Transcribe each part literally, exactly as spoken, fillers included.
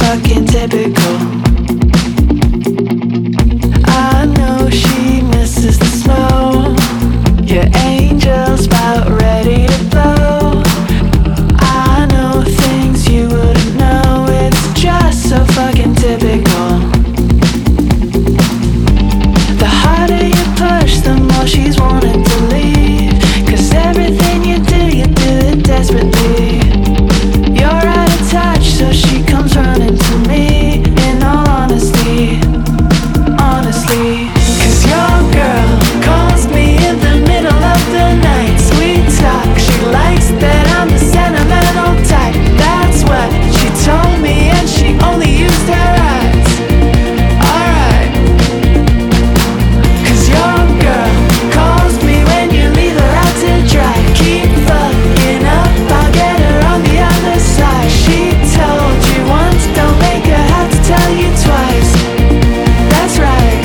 fucking typical. I know she misses the snow. Your angel's about ready to blow. I know things you wouldn't know. It's just so fucking typical. The harder you push, the more she's wanting to leave. Cause everything you do, you do it desperately. You're out of touch, so she comes running to me. In all honesty, honestly. Cause your girl calls me in the middle of the night. Sweet talk, she likes that I'm the sentimental type. That's what she told me, and she only used her eyes. Alright. Cause your girl calls me when you leave her out to dry. Keep fucking up, I'll get her on the other side. She told you once, don't make her have to tell you twice. That's right.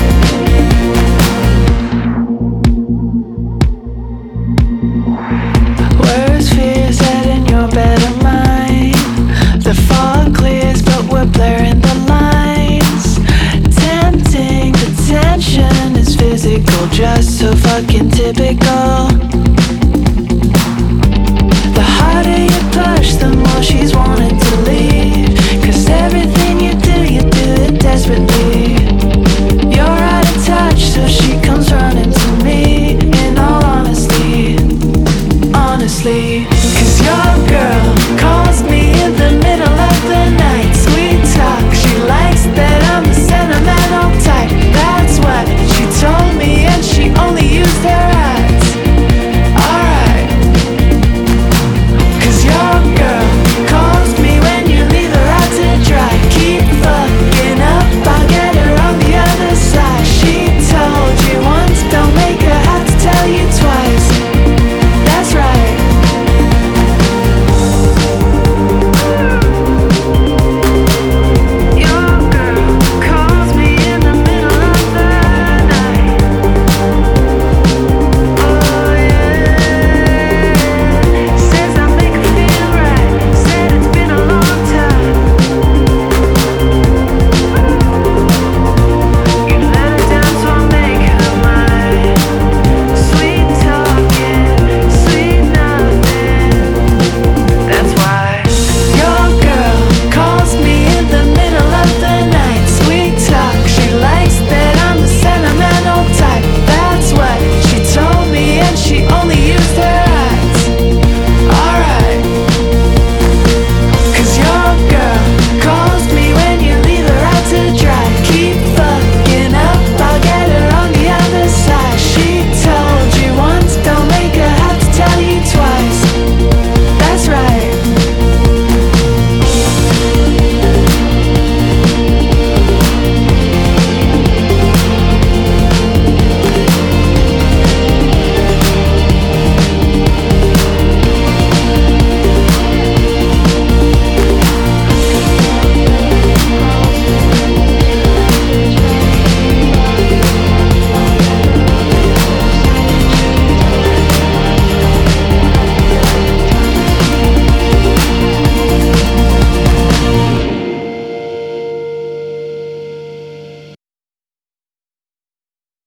Worst fears set in your bed of mine. The fog clears, but we're blurring the lines. Tempting, the tension is physical, just so fucking typical.